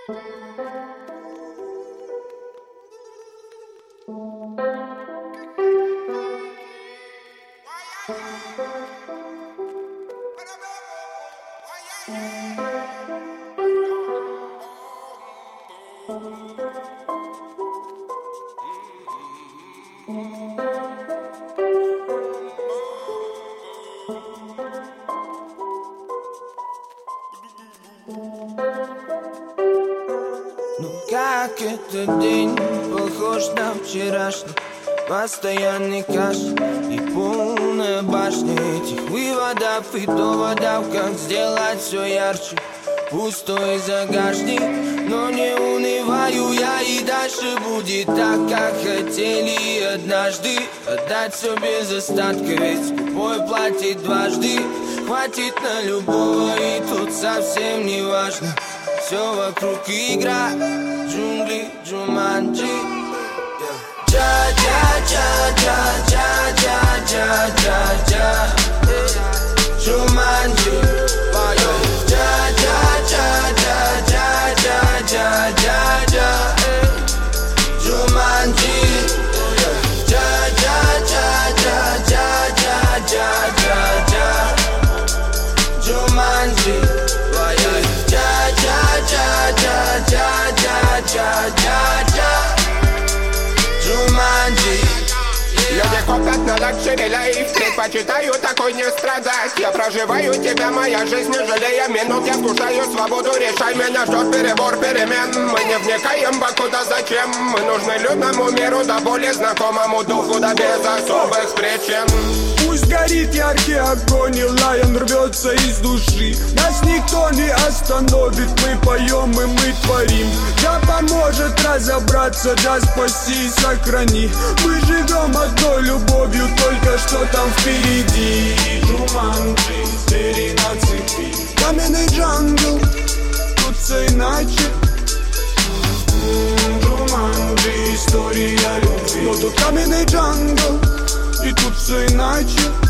Ну как этот день похож на вчерашний? Постоянный каш и полная башня этих выводов и доводов. Как сделать все ярче? Пустой загашник, но не унываю я, и дальше будет так, как хотели однажды. Отдать все без остатка, ведь скупой платит дважды. Хватит на любого, и тут совсем не важно. Все вокруг игра, джунгли, Джуманджи. Джа-джа-джа-джа-джа-джа-джа-джа, Джуманджи. Джа-джа-джа-джа-джа-джа-джа, Джуманджи. Джа-джа-джа-джа-джа-джа-джа, Джуманджи. Джа-джа-джа-джа-джа-джа-джа, Джуманджи. Люди копят на лакшери лайф, предпочитаю такой не страдать. Я проживаю тебя, моя жизнь, не жалея минут. Я скушаю свободу, решай, меня ждет перебор перемен. Мы не вникаем покуда зачем. Мы нужны людному миру, да более знакомому духу, да без особых причин. Пусть горит яркий огонь, и лайон рвется из души. Нас никто не остановит, мы поем и мы творим. Джа поможет разобраться, Джа спаси и сохрани. Мы живем одной любовью, только что там впереди. Джуманджи, звери на цепи. Каменный джангл, тут все иначе. Джуманджи, история любви. Но тут каменный джангл, и тут все иначе.